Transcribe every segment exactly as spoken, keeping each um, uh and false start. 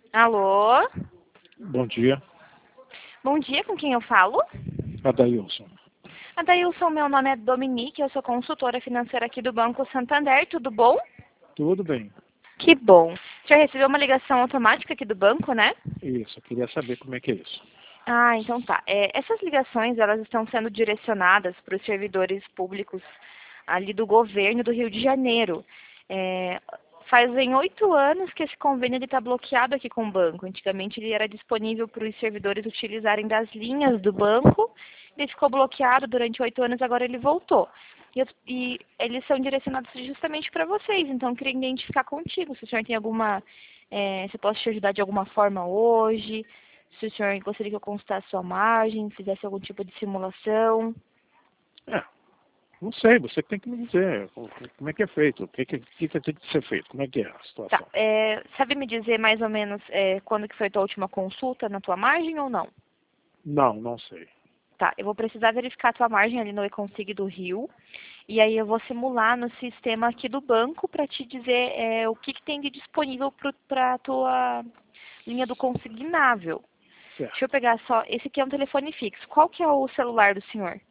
Alô? Bom dia, Bom dia, com quem eu falo? Adailson. Adailson, meu nome é Dominique, eu sou consultora financeira aqui do Banco Santander, tudo bom? Tudo bem? Que bom. O senhor recebeu uma ligação automática aqui do banco, né? Isso, eu queria saber como é que é isso. Ah, então tá. É, essas ligações, elas estão sendo direcionadas para os servidores públicos ali do governo do Rio de Janeiro. É, fazem oito anos que esse convênio está bloqueado aqui com o banco. Antigamente ele era disponível para os servidores utilizarem das linhas do banco. Ele ficou bloqueado durante oito anos, agora ele voltou. E, eu- e eles são direcionados justamente para vocês. Então, eu queria identificar contigo se o senhor tem alguma... é, se eu posso te ajudar de alguma forma hoje, se o senhor gostaria que eu consultasse sua margem, fizesse algum tipo de simulação. É, não sei, você que tem que me dizer o- como é que é feito, o que, que, que que tem que ser feito, como é que é a Tá, situação. é, sabe me dizer mais ou menos é, quando que foi a tua última consulta na tua margem ou não? Não, não sei. Tá, eu vou precisar verificar a tua margem ali no eConsig do Rio, e aí eu vou simular no sistema aqui do banco para te dizer é, o que, que tem de disponível para a tua linha do consignável. Deixa eu Certo. pegar só, esse aqui é um telefone fixo. Qual que é o celular do senhor?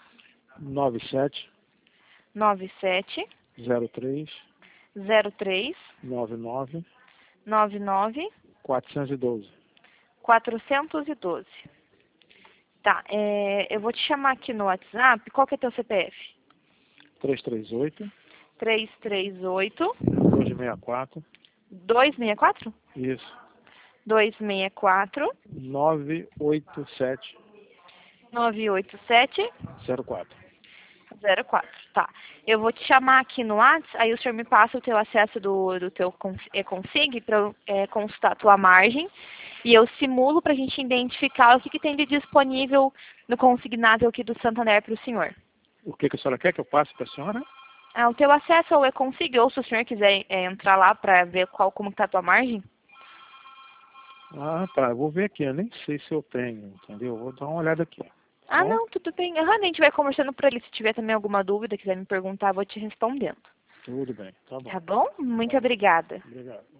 nove sete nove sete zero três zero três nove nove nove nove quatrocentos e doze. quatrocentos e doze. Tá, é, eu vou te chamar aqui no WhatsApp. Qual que é teu C P F? três três oito três três oito dois seis quatro. dois seis quatro? Isso. dois seis quatro nove oito sete nove oito sete zero quatro. zero quatro. Tá. Eu vou te chamar aqui no WhatsApp, aí o senhor me passa o teu acesso do, do teu cons- e-consig para eu é, consultar a tua margem e eu simulo para a gente identificar o que, que tem de disponível no consignável aqui do Santander para o senhor. O que, que a senhora quer que eu passe para a senhora? Ah, o teu acesso ao e-consig, ou se o senhor quiser é, entrar lá para ver qual, como está a tua margem. Ah, tá, eu vou ver aqui, eu nem sei se eu tenho, entendeu? Vou dar uma olhada aqui. Tá Ah, bom? não, tudo bem. Aham, a gente vai conversando por ali. Se tiver também alguma dúvida, quiser me perguntar, vou te respondendo. Tudo bem, tá bom. Tá bom? Muito Tá bom. obrigada. Obrigado.